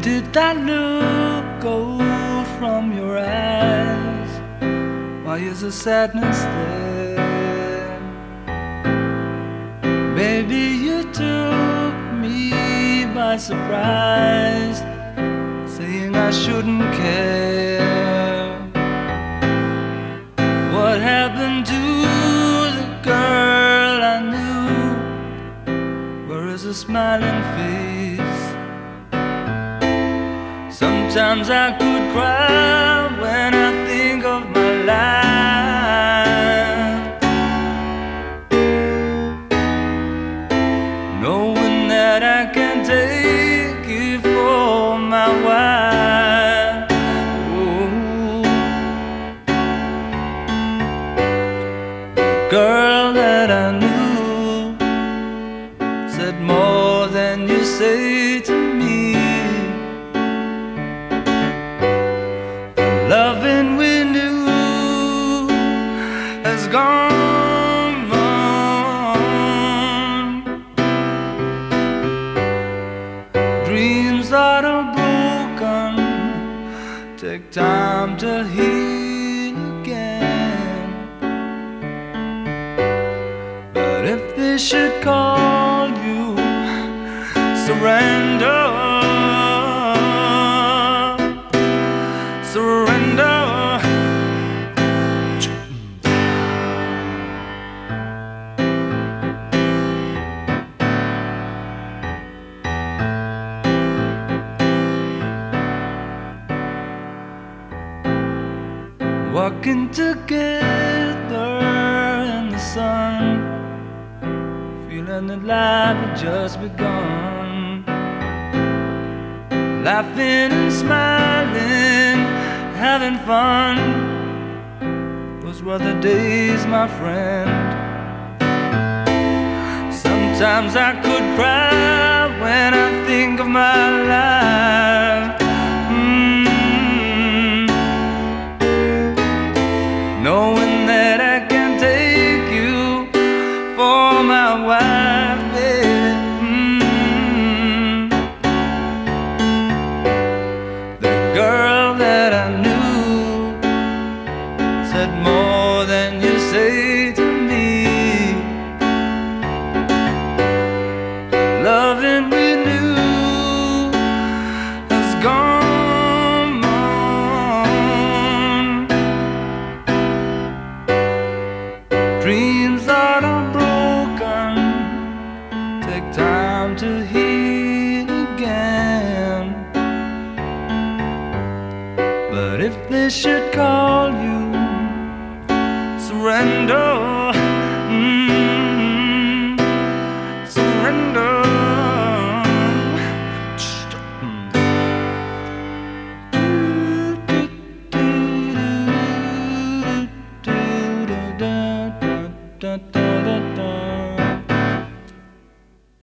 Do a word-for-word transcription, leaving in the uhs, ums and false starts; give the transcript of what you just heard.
did that look go from your eyes? Why is the sadness there? Baby, you took me by surprise, saying I shouldn't care. What happened to the girl I knew? Where is the smiling face? Sometimes I could cry when I think of my life, knowing that I can take you for my wife. Oh, the girl that I knew said more than you say to me. Loving we knew has gone on. Dreams that are broken take time to heal again. But if they should call you, surrender. Surrender. Walking together in the sun, feeling that life had just begun. Laughing and smiling, having fun. Those were the days, my friend. Sometimes I could cry when I think of my life. Mm. Knowing that I can take you for my wife, baby. Mm. The girl that I knew said more than you say to me. Loving we knew has gone on. Dreams that are broken take time to heal again. But if they should call you, surrender.